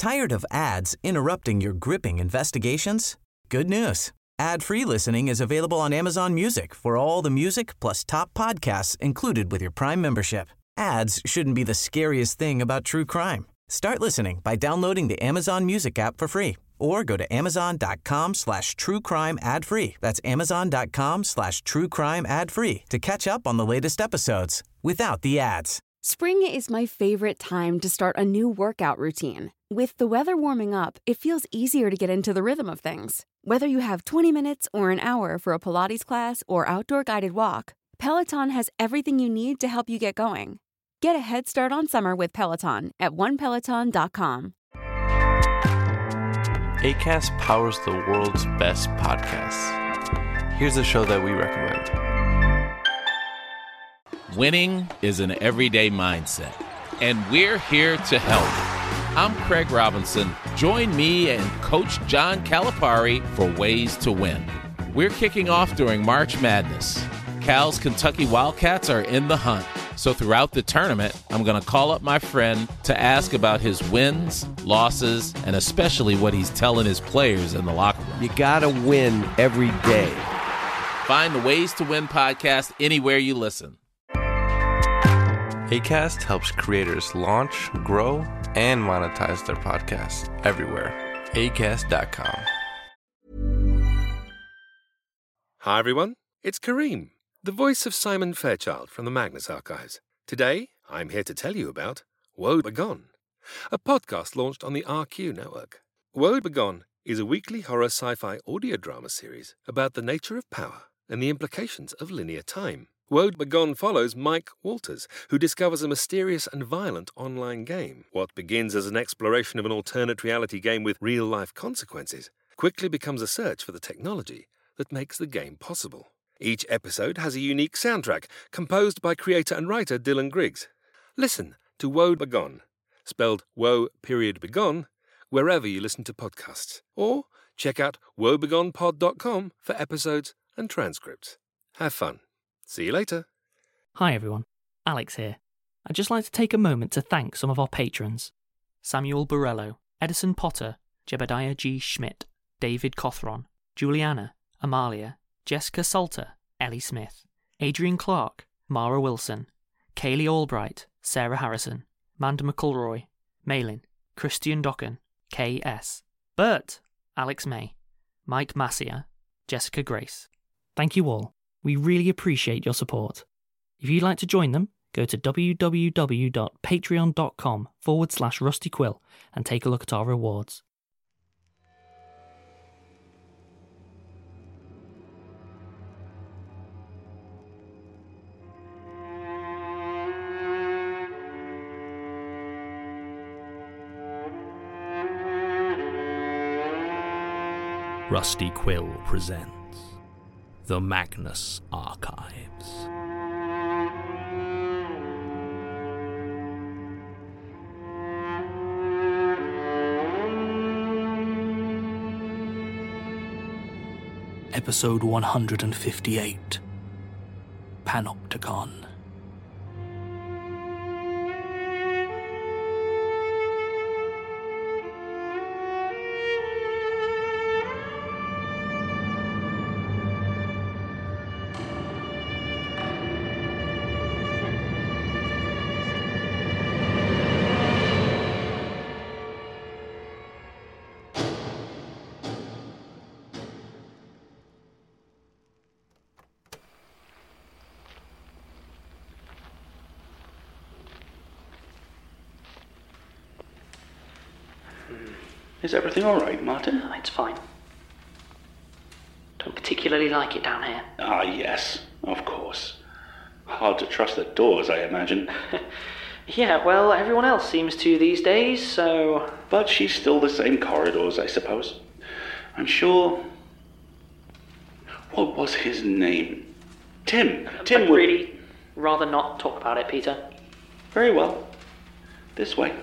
Tired of ads interrupting your gripping investigations? Good news. Ad-free listening is available on Amazon Music for all the music plus top podcasts included with your Prime membership. Ads shouldn't be the scariest thing about true crime. Start listening by downloading the Amazon Music app for free or go to amazon.com/truecrime ad-free. That's amazon.com/truecrime ad-free to catch up on the latest episodes without the ads. Spring is my favorite time to start a new workout routine. With the weather warming up, it feels easier to get into the rhythm of things. Whether you have 20 minutes or an hour for a Pilates class or outdoor guided walk, Peloton has everything you need to help you get going. Get a head start on summer with Peloton at onepeloton.com. Acast powers the world's best podcasts. Here's a show that we recommend. Winning is an everyday mindset, and we're here to help. I'm Craig Robinson. Join me and Coach John Calipari for Ways to Win. We're kicking off during March Madness. Cal's Kentucky Wildcats are in the hunt. So throughout the tournament, I'm going to call up my friend to ask about his wins, losses, and especially what he's telling his players in the locker room. You got to win every day. Find the Ways to Win podcast anywhere you listen. Acast helps creators launch, grow, and monetize their podcasts everywhere. Acast.com. Hi everyone, it's Kareem, the voice of Simon Fairchild from the Magnus Archives. Today, I'm here to tell you about Woe Begone, a podcast launched on the RQ network. Woe Begone is a weekly horror sci-fi audio drama series about the nature of power and the implications of linear time. Woe Begone follows Mike Walters, who discovers a mysterious and violent online game. What begins as an exploration of an alternate reality game with real-life consequences quickly becomes a search for the technology that makes the game possible. Each episode has a unique soundtrack composed by creator and writer Dylan Griggs. Listen to Woe Begone, spelled Woe.Begone, wherever you listen to podcasts. Or check out woebegonepod.com for episodes and transcripts. Have fun. See you later. Hi everyone, Alex here. I'd just like to take a moment to thank some of our patrons. Samuel Borello, Edison Potter, Jebediah G. Schmidt, David Cothron, Juliana, Amalia, Jessica Salter, Ellie Smith, Adrian Clark, Mara Wilson, Kaylee Albright, Sarah Harrison, Manda McElroy, Malin, Christian Docken, K.S., Bert, Alex May, Mike Massia, Jessica Grace. Thank you all. We really appreciate your support. If you'd like to join them, go to www.patreon.com/RustyQuill and take a look at our rewards. Rusty Quill presents The Magnus Archives. Episode 158, Panopticon. Is everything all right, Martin? It's fine. Don't particularly like it down here. Ah, yes, of course. Hard to trust the doors, I imagine. Yeah, well, everyone else seems to these days, so... But she's still the same corridors, I suppose. I'm sure... What was his name? Tim. Tim would... really rather not talk about it, Peter. Very well. This way.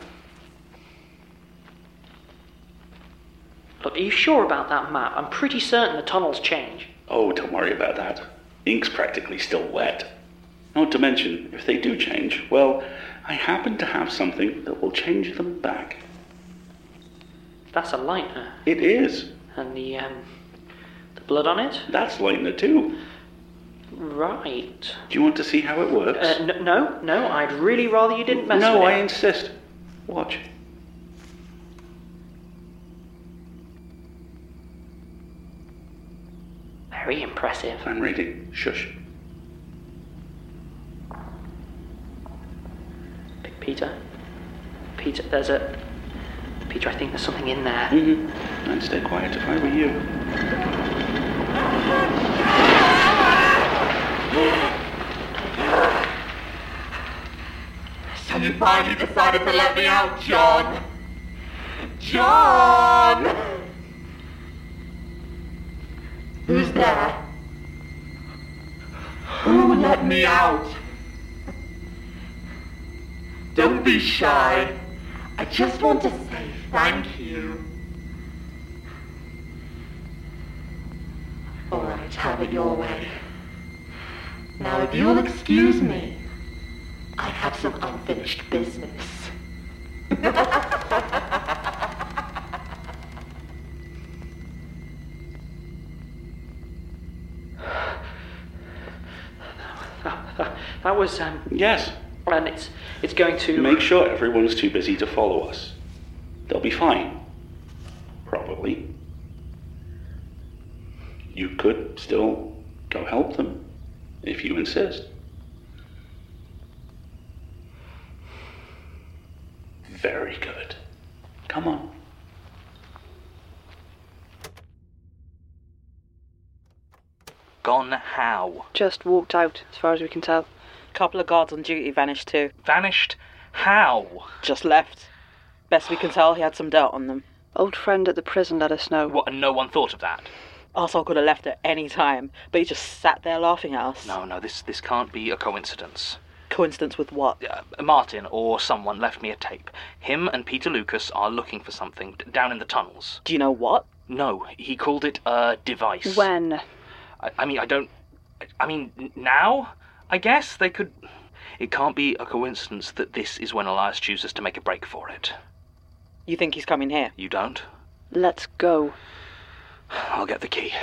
Look, are you sure about that map? I'm pretty certain the tunnels change. Oh, don't worry about that. Ink's practically still wet. Not to mention, if they do change, well, I happen to have something that will change them back. That's a lighter. It is. And the blood on it? That's lighter too. Right. Do you want to see how it works? No, I'd really rather you didn't mess with it. No, I insist. Watch. Very impressive. I'm reading. Shush. Big Peter, there's a... Peter, I think there's something in there. Mm-hmm. I'd stay quiet if I were you. So you finally decided to let me out, John? John! Who's there? Who let me out? Don't be shy. I just want to say thank you. All right, have it your way. Now, if you'll excuse me, I have some unfinished business. That was, Yes. And it's going to... Make sure everyone's too busy to follow us. They'll be fine. Probably. You could still go help them, if you insist. Very good. Come on. Gone how? Just walked out, as far as we can tell. Couple of guards on duty vanished too. Vanished? How? Just left. Best we can tell, he had some dirt on them. Old friend at the prison let us know. What, and no one thought of that? Arsehole could have left at any time, but he just sat there laughing at us. No, this can't be a coincidence. Coincidence with what? Martin or someone left me a tape. Him and Peter Lucas are looking for something down in the tunnels. Do you know what? No, he called it a device. When? I mean, now? I guess they could... It can't be a coincidence that this is when Elias chooses to make a break for it. You think he's coming here? You don't? Let's go. I'll get the key.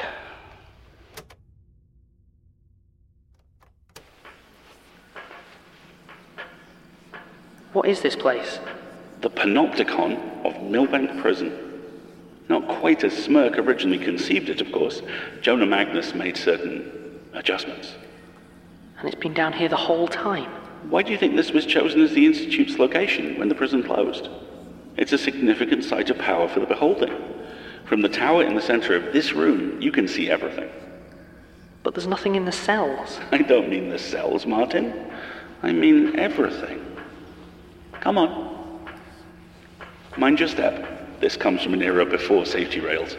What is this place? The Panopticon of Millbank Prison. Not quite as Smirk originally conceived it, of course. Jonah Magnus made certain adjustments. And it's been down here the whole time? Why do you think this was chosen as the Institute's location when the prison closed? It's a significant site of power for the beholding. From the tower in the center of this room, you can see everything. But there's nothing in the cells. I don't mean the cells, Martin. I mean everything. Come on. Mind your step. This comes from an era before safety rails.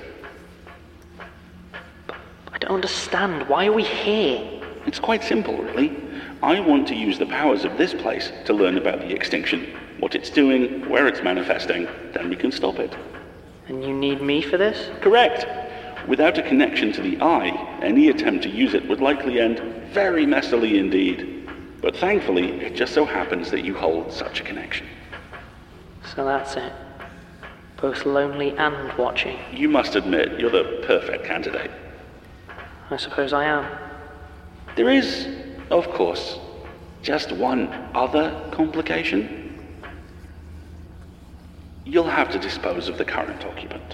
I don't understand. Why are we here? It's quite simple, really. I want to use the powers of this place to learn about the extinction, what it's doing, where it's manifesting, then we can stop it. And you need me for this? Correct. Without a connection to the eye, any attempt to use it would likely end very messily indeed. But thankfully, it just so happens that you hold such a connection. So that's it. Both lonely and watching. You must admit, you're the perfect candidate. I suppose I am. There is, of course, just one other complication. You'll have to dispose of the current occupant.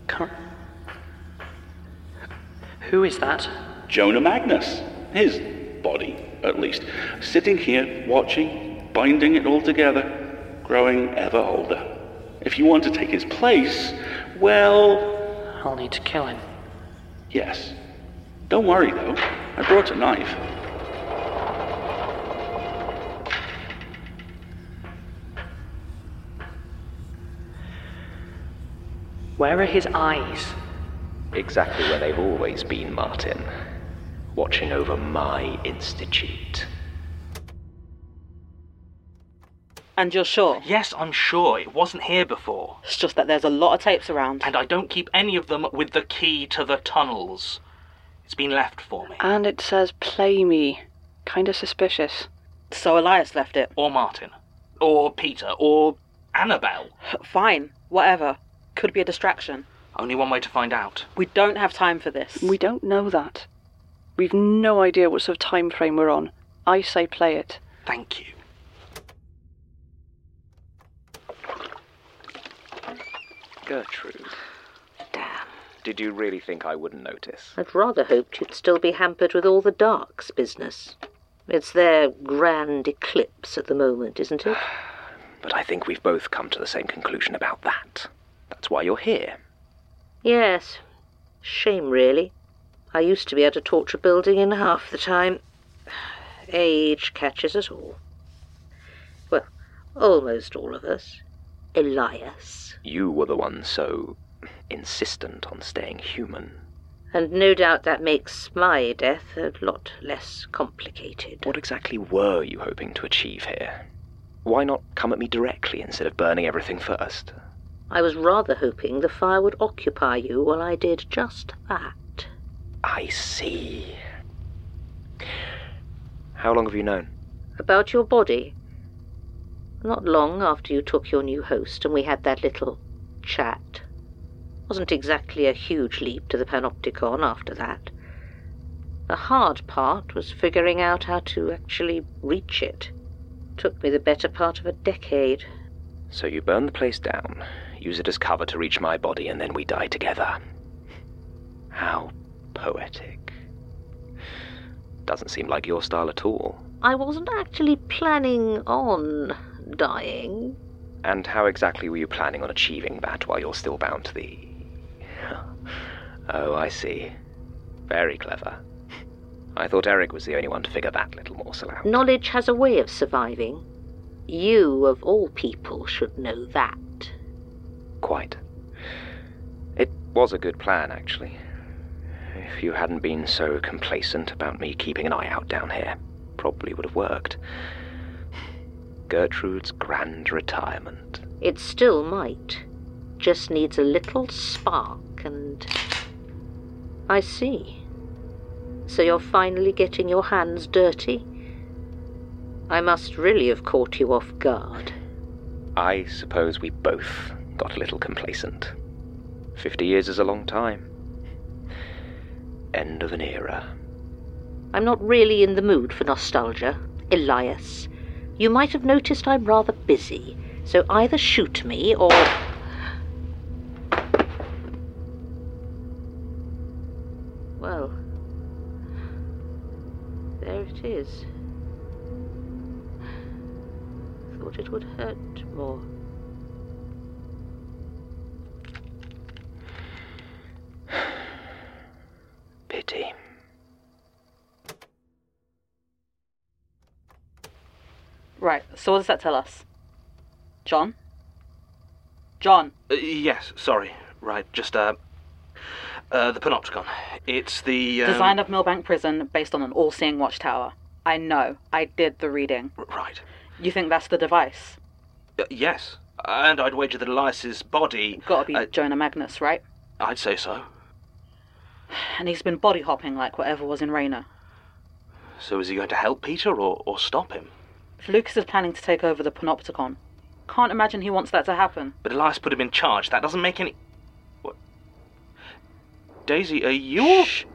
Who is that? Jonah Magnus. His body, at least. Sitting here, watching, binding it all together, growing ever older. If you want to take his place, well... I'll need to kill him. Yes. Don't worry, though. I brought a knife. Where are his eyes? Exactly where they've always been, Martin. Watching over my institute. And you're sure? Yes, I'm sure. It wasn't here before. It's just that there's a lot of tapes around. And I don't keep any of them with the key to the tunnels. It's been left for me. And it says play me. Kinda suspicious. So Elias left it. Or Martin. Or Peter. Or Annabelle. Fine. Whatever. could be a distraction. Only one way to find out. We don't have time for this. We don't know that. We've no idea what sort of time frame we're on. I say play it. Thank you. Gertrude. Damn. Did you really think I wouldn't notice? I'd rather hoped you'd still be hampered with all the Dark's business. It's their grand eclipse at the moment, isn't it? But I think we've both come to the same conclusion about that. That's why you're here. Yes. Shame, really. I used to be able to torch a building in half the time. Age catches us all. Well, almost all of us. Elias. You were the one so insistent on staying human. And no doubt that makes my death a lot less complicated. What exactly were you hoping to achieve here? Why not come at me directly instead of burning everything first? I was rather hoping the fire would occupy you while I did just that. I see. How long have you known? About your body. Not long after you took your new host and we had that little chat. Wasn't exactly a huge leap to the Panopticon after that. The hard part was figuring out how to actually reach it. Took me the better part of a decade. So you burn the place down, use it as cover to reach my body, and then we die together. How poetic. Doesn't seem like your style at all. I wasn't actually planning on dying. And how exactly were you planning on achieving that while you're still bound to the... Oh, I see. Very clever. I thought Eric was the only one to figure that little morsel out. Knowledge has a way of surviving. You, of all people, should know that. Quite. It was a good plan, actually. If you hadn't been so complacent about me keeping an eye out down here, probably would have worked. Gertrude's grand retirement. It still might. Just needs a little spark and... I see. So you're finally getting your hands dirty? I must really have caught you off guard. I suppose we both got a little complacent. 50 years is a long time. End of an era. I'm not really in the mood for nostalgia, Elias. You might have noticed I'm rather busy, so either shoot me or... Well, there it is. Thought it would hurt more. Pity. Right, so what does that tell us? John? John? Yes, sorry. Right, just, the Panopticon. It's the, Design of Millbank Prison based on an all-seeing watchtower. I know. I did the reading. Right. You think that's the device? Yes. And I'd wager that Elias's body... Gotta be Jonah Magnus, right? I'd say so. And he's been body hopping like whatever was in Raina. So is he going to help Peter or stop him? If Lucas is planning to take over the Panopticon, can't imagine he wants that to happen. But Elias put him in charge. That doesn't make any... What? Daisy, are you... Shh.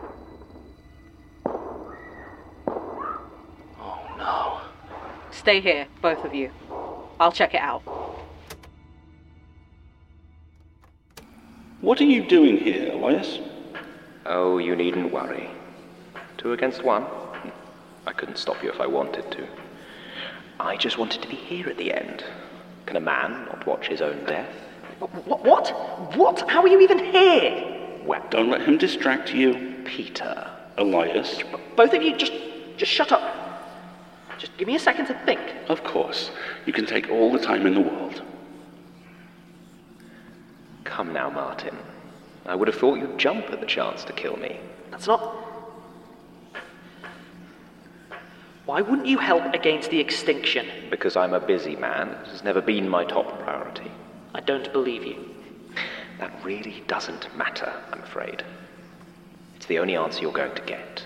Oh, no. Stay here, both of you. I'll check it out. What are you doing here, Elias? Oh, you needn't worry. 2 against 1. I couldn't stop you if I wanted to. I just wanted to be here at the end. Can a man not watch his own death? What? What? How are you even here? Well, don't let him distract you. Peter. Elias. Both of you, just shut up. Just give me a second to think. Of course. You can take all the time in the world. Come now, Martin. I would have thought you'd jump at the chance to kill me. That's not... Why wouldn't you help against the extinction? Because I'm a busy man. It has never been my top priority. I don't believe you. That really doesn't matter, I'm afraid. It's the only answer you're going to get.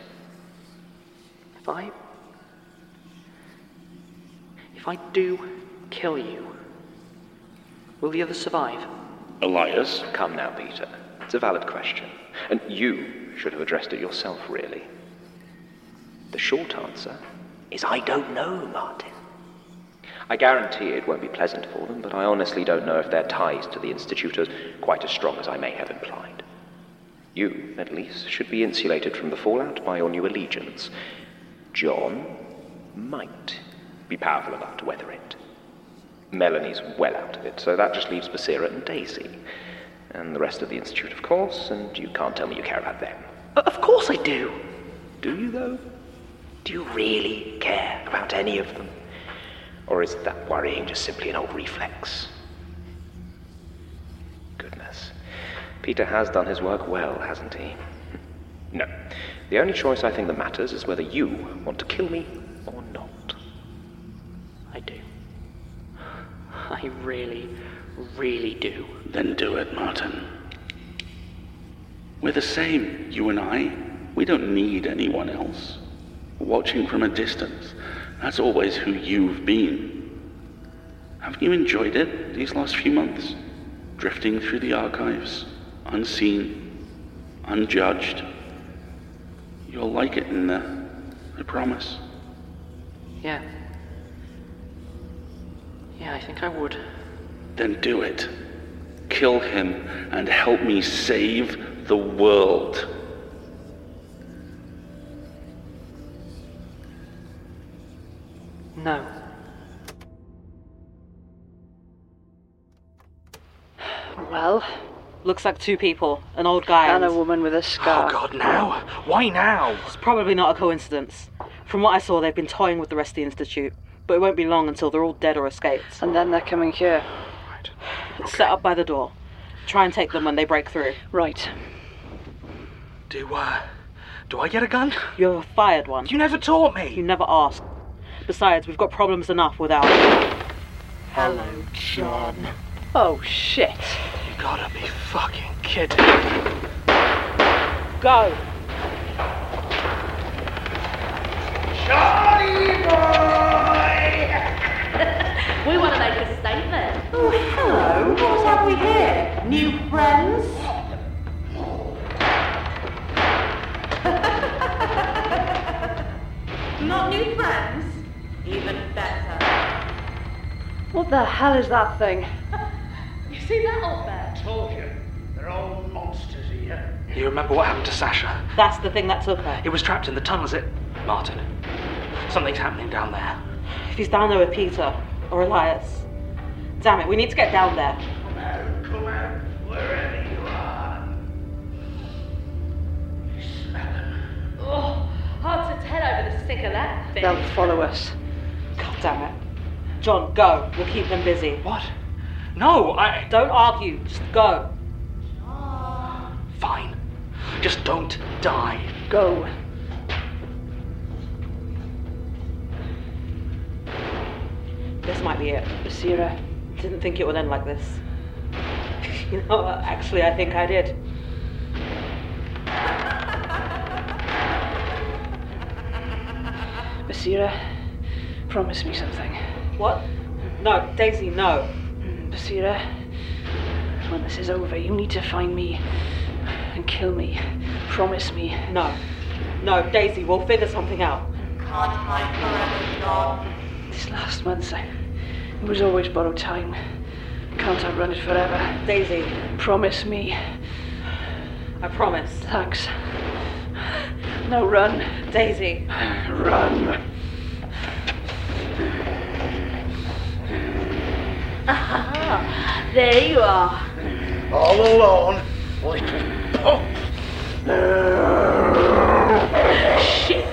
If I do kill you, will the others survive? Elias? Come now, Peter. It's a valid question. And you should have addressed it yourself, really. The short answer is I don't know, Martin. I guarantee it won't be pleasant for them, but I honestly don't know if their ties to the Institute are quite as strong as I may have implied. You, at least, should be insulated from the fallout by your new allegiance. John might be powerful enough to weather it. Melanie's well out of it, so that just leaves Basira and Daisy. And the rest of the Institute, of course, and you can't tell me you care about them. Of course I do. Do you, though? Do you really care about any of them? Or is that worrying just simply an old reflex? Goodness. Peter has done his work well, hasn't he? No. The only choice I think that matters is whether you want to kill me or not. I do. I really, really do. Then do it, Martin. We're the same, you and I. We don't need anyone else. Watching from a distance, that's always who you've been. Haven't you enjoyed it these last few months? Drifting through the archives, unseen, unjudged. You'll like it in there, I promise. Yeah. Yeah, I think I would. Then do it. Kill him and help me save the world. No. Well, looks like two people, an old guy and a woman with a scar. Oh God, now? Why now? It's probably not a coincidence. From what I saw, they've been toying with the rest of the Institute, but it won't be long until they're all dead or escaped. And then they're coming here. Right. Okay. Set up by the door. Try and take them when they break through. Right. Do I get a gun? You have fired one. You never taught me. You never asked. Besides, we've got problems enough without... Hello, John. Oh, shit. You gotta be fucking kidding. Go! Johnny boy! We want to make a statement. Oh, hello. What have we here? New friends? Not new friends? Even better. What the hell is that thing? You see that up there? Told you, they're all monsters here. You remember what happened to Sasha? That's the thing that took her. It was trapped in the tunnels at... Martin, something's happening down there. If he's down there with Peter, or Elias. Damn it, we need to get down there. Come out, wherever you are. You smell them. Oh, hard to tell over the stick of that thing. They'll follow us. God damn it. John, go. We'll keep them busy. What? No, Don't argue. Just go. Fine. Just don't die. Go. This might be it. Basira. Didn't think it would end like this. You know, actually, I think I did. Basira, promise me something. What? No, Daisy, no. Basira, when this is over, you need to find me and kill me. Promise me. No. No, Daisy, we'll figure something out. Can't hide forever, John. These last months, it was always borrowed time. Can't outrun it forever. Daisy. Promise me. I promise. Thanks. Now run. Daisy. Run. Ah, there you are. All alone, little pup. Shit.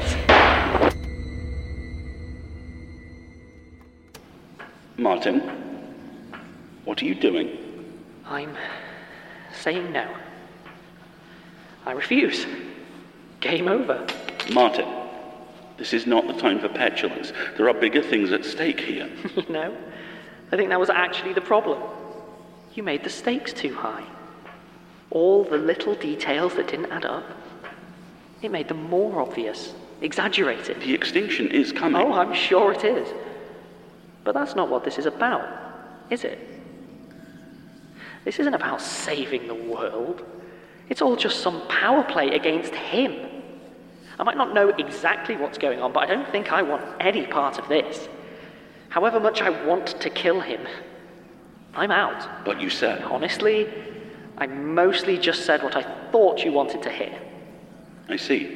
Martin, what are you doing? I'm saying no. I refuse. Game over. Martin, this is not the time for petulance. There are bigger things at stake here. You know, I think that was actually the problem. You made the stakes too high. All the little details that didn't add up. It made them more obvious, exaggerated. The extinction is coming. Oh, I'm sure it is. But that's not what this is about, is it? This isn't about saving the world. It's all just some power play against him. I might not know exactly what's going on, but I don't think I want any part of this. However much I want to kill him, I'm out. But you said... Honestly, I mostly just said what I thought you wanted to hear. I see.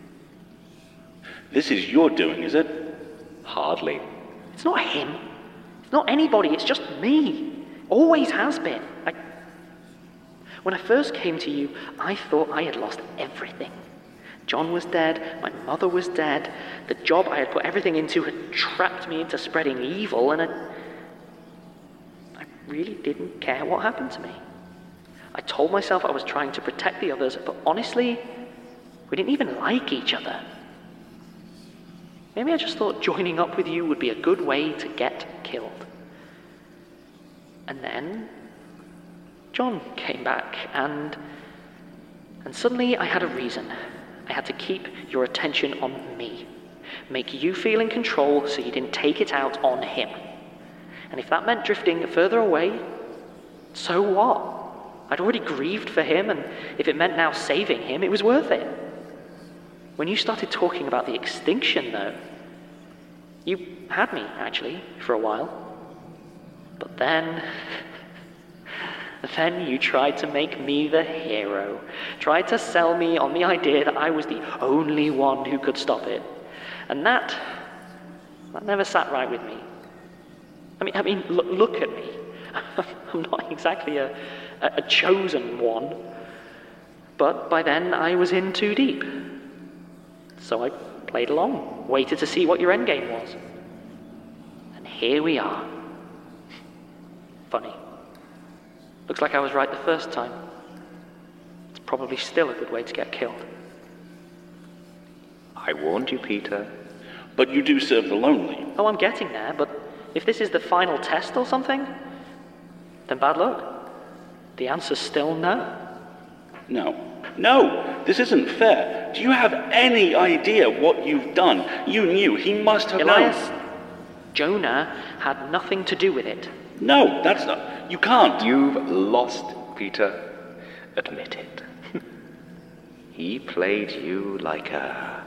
This is your doing, is it? Hardly. It's not him. It's not anybody. It's just me. Always has been. When I first came to you, I thought I had lost everything. John was dead, my mother was dead, the job I had put everything into had trapped me into spreading evil, and I really didn't care what happened to me. I told myself I was trying to protect the others, but honestly, we didn't even like each other. Maybe I just thought joining up with you would be a good way to get killed. And then John came back, and suddenly I had a reason. I had to keep your attention on me. Make you feel in control so you didn't take it out on him. And if that meant drifting further away, so what? I'd already grieved for him, and if it meant now saving him, it was worth it. When you started talking about the extinction, though, you had me, actually, for a while. But then you tried to make me the hero. Tried to sell me on the idea that I was the only one who could stop it. And that never sat right with me. I mean, look at me. I'm not exactly a chosen one. But by then, I was in too deep. So I played along, waited to see what your endgame was. And here we are. Funny. Looks like I was right the first time. It's probably still a good way to get killed. I warned you, Peter. But you do serve the lonely. Oh, I'm getting there, but if this is the final test or something, then bad luck. The answer's still no. No, this isn't fair. Do you have any idea what you've done? You knew. He must have Elias, known. Jonah had nothing to do with it. No, that's not... You can't. You've lost, Peter. Admit it. He played you like a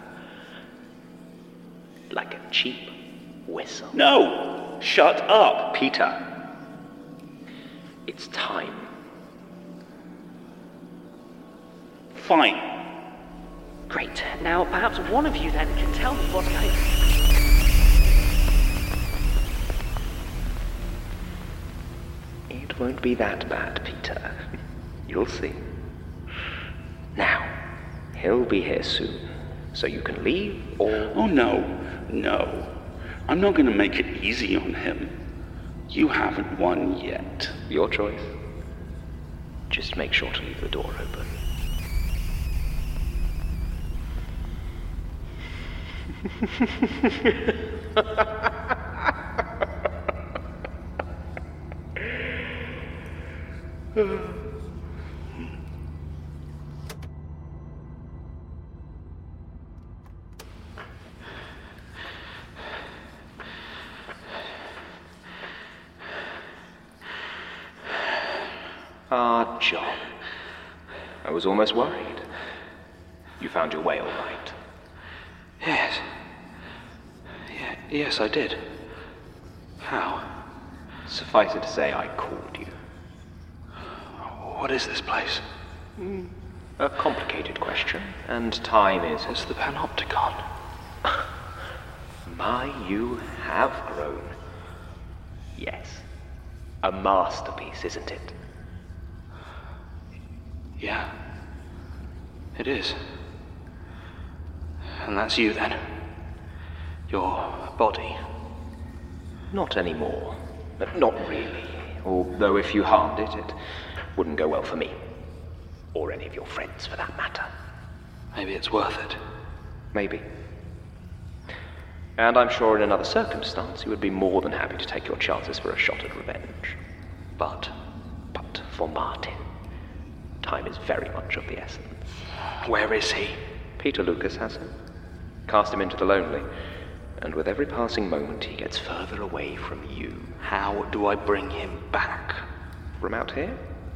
cheap whistle. No! Shut up! Peter. It's time. Fine. Great. Now, perhaps one of you then can tell me what I... It won't be that bad, Peter. You'll see. Now, he'll be here soon, so you can leave or... Oh, no. I'm not going to make it easy on him. You haven't won yet. Your choice. Just make sure to leave the door open. Ah, John. I was almost worried. You found your way all right. Yes, I did. How? Suffice it to say, I called you. What is this place? A complicated question, and time is... It's the Panopticon. My, you have grown. Yes. A masterpiece, isn't it? Yeah. It is. And that's you, then? Your body? Not anymore. Not really. Although if you harmed it, it wouldn't go well for me. Or any of your friends, for that matter. Maybe it's worth it. Maybe. And I'm sure in another circumstance you would be more than happy to take your chances for a shot at revenge. But for Martin, time is very much of the essence. Where is he? Peter Lucas has him. Cast him into the lonely. And with every passing moment, he gets further away from you. How do I bring him back? From out here?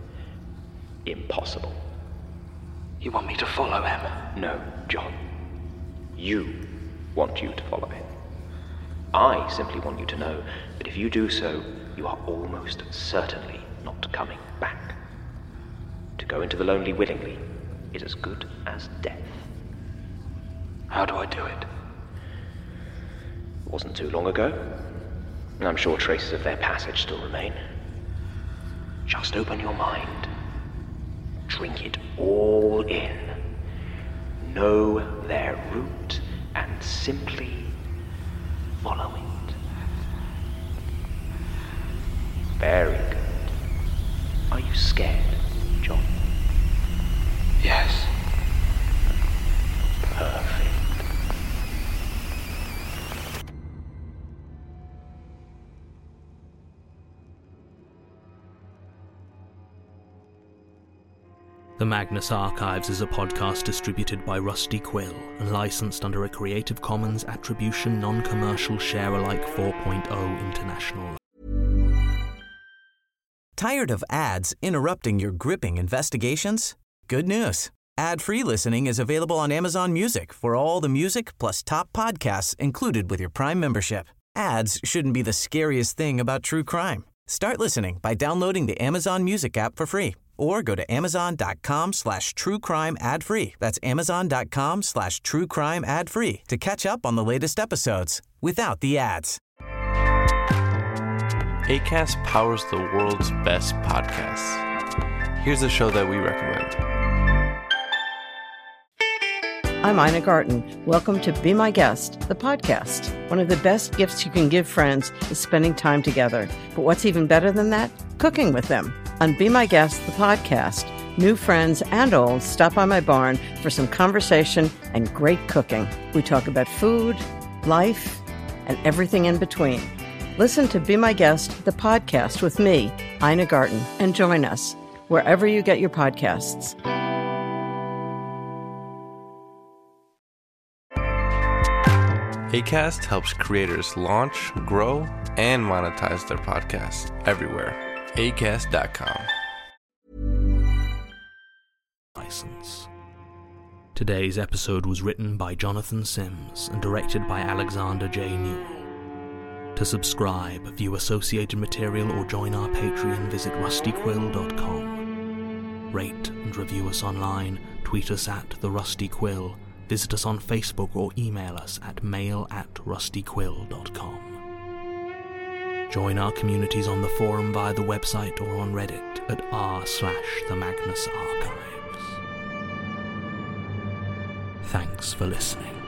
Impossible. You want me to follow him? No, John. You want you to follow him. I simply want you to know that if you do so, you are almost certainly not coming back. To go into the lonely willingly is as good as death. How do I do it? It wasn't too long ago, and I'm sure traces of their passage still remain. Just open your mind. Drink it all in. Know their route and simply follow it. Very good. Are you scared, John? Yes. Perfect. The Magnus Archives is a podcast distributed by Rusty Quill and licensed under a Creative Commons Attribution Non-Commercial Share-alike 4.0 International. Tired of ads interrupting your gripping investigations? Good news. Ad-free listening is available on Amazon Music for all the music plus top podcasts included with your Prime membership. Ads shouldn't be the scariest thing about true crime. Start listening by downloading the Amazon Music app for free or go to amazon.com/truecrime ad-free. That's amazon.com/truecrime ad-free to catch up on the latest episodes without the ads. Acast powers the world's best podcasts. Here's a show that we recommend. I'm Ina Garten. Welcome to Be My Guest, the podcast. One of the best gifts you can give friends is spending time together. But what's even better than that? Cooking with them. On Be My Guest, the podcast, new friends and old stop by my barn for some conversation and great cooking. We talk about food, life, and everything in between. Listen to Be My Guest, the podcast with me, Ina Garten, and join us wherever you get your podcasts. Acast helps creators launch, grow, and monetize their podcasts everywhere. Acast.com. License. Today's episode was written by Jonathan Sims and directed by Alexander J. Newell. To subscribe, view associated material, or join our Patreon, visit rustyquill.com. Rate and review us online, tweet us at The Rusty Quill, visit us on Facebook, or email us at mail@rustyquill.com. Join our communities on the forum via the website or on Reddit at r/the Magnus Archives. Thanks for listening.